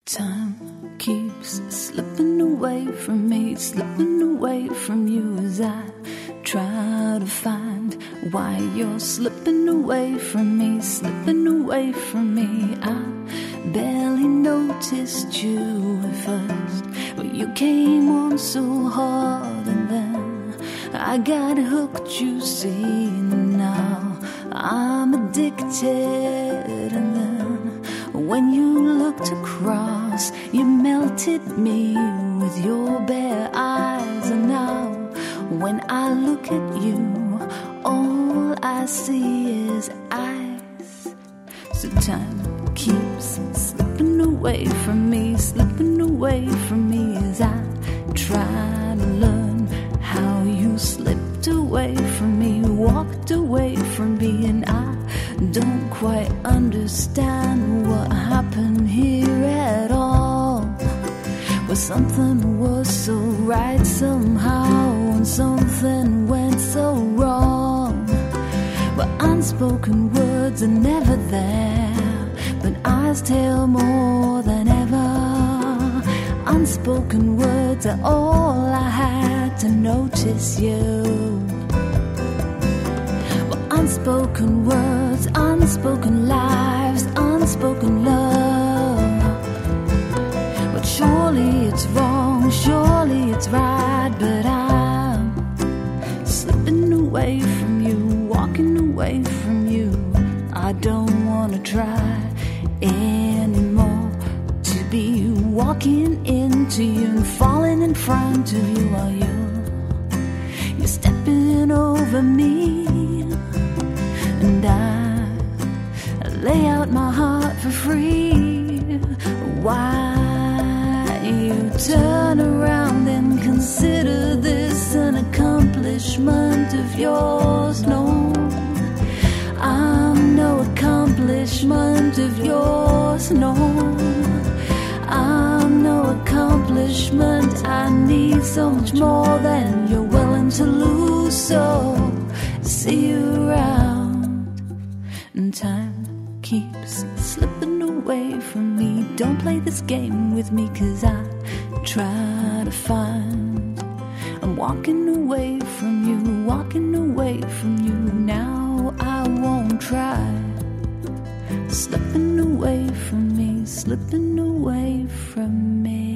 Time keeps slipping away from me, slipping away from you as I try to find why you're slipping away from me, slipping away from me. I barely noticed you at first, but you came on so hard, and then I got hooked, you see. Now I'm addicted, and then when you looked across, you melted me with your bare eyes. And now when I look at you, all I see is ice. So time keeps slipping away from me, slipping away from me as I try to learn how you slipped away from me, walked away from me. And I don't quite understand what happened here at all. But something was so right somehow, and something went so wrong. But unspoken words are never there, but eyes tell more than ever. Unspoken words are all I had to notice you. Unspoken words, unspoken lives, unspoken love. But surely it's wrong, surely it's right. But I'm slipping away from you, walking away from you. I don't want to try anymore to be walking into you and falling in front of you while you're stepping over me. And I lay out my heart for free. Why you turn around and consider this an accomplishment of yours? No, I'm no accomplishment of yours. No, I'm no accomplishment. I need so much more than you're willing to lose. So see you around. And time keeps slipping away from me. Don't play this game with me, 'cause I try to find. I'm walking away from you, walking away from you. Now I won't try. Slipping away from me, slipping away from me.